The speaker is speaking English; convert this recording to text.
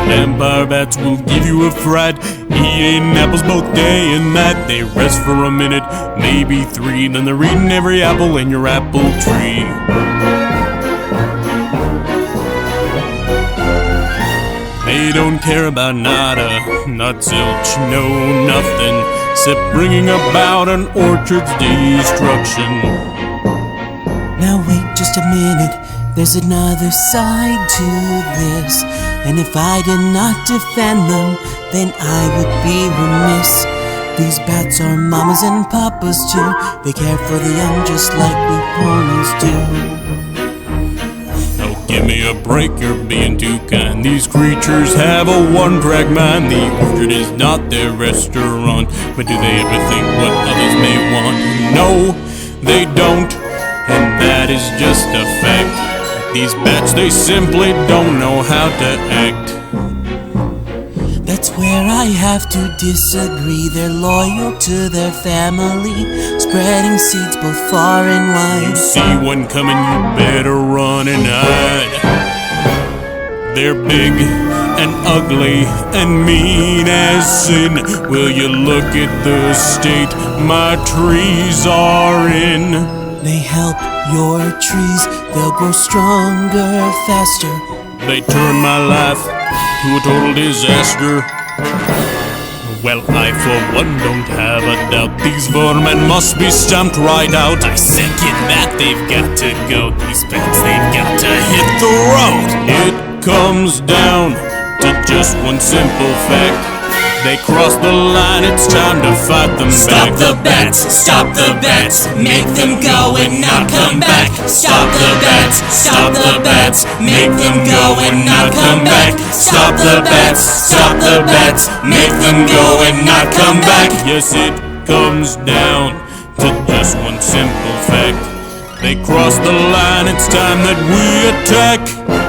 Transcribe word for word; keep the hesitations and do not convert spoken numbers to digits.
Vampire bats will give you a fright, eating apples both day and night. They rest for a minute, maybe three, then they're eating every apple in your apple tree. They don't care about nada, not zilch, no nothing, except bringing about an orchard's destruction. Now wait just a minute, there's another side to this. And if I did not defend them, then I would be remiss. These bats are mamas and papas too. They care for the young just like we ponies do. Oh, give me a break, you're being too kind. These creatures have a one-track mind. The orchard is not their restaurant, but do they ever think what others may want? No, they don't, and that is just a fact. These bats, they simply don't know how to act. That's where I have to disagree. They're loyal to their family, spreading seeds both far and wide. You see one coming, you better run and hide. They're big and ugly and mean as sin. Will you look at the state my trees are in? They help your trees, they'll grow stronger, faster. They turn my life to a total disaster. Well, I for one don't have a doubt these vermin must be stamped right out. I second that they've got to go. These bats, they've got to hit the road. It comes down to just one simple fact. They cross the line, it's time to fight them Stop back. the bats, stop the bats, make them go and not come back. Stop the bats, stop the bats, make them go and not come back. Stop the bats, stop the bats, make them go and not come back. Yes, it comes down to just one simple fact. They cross the line, it's time that we attack.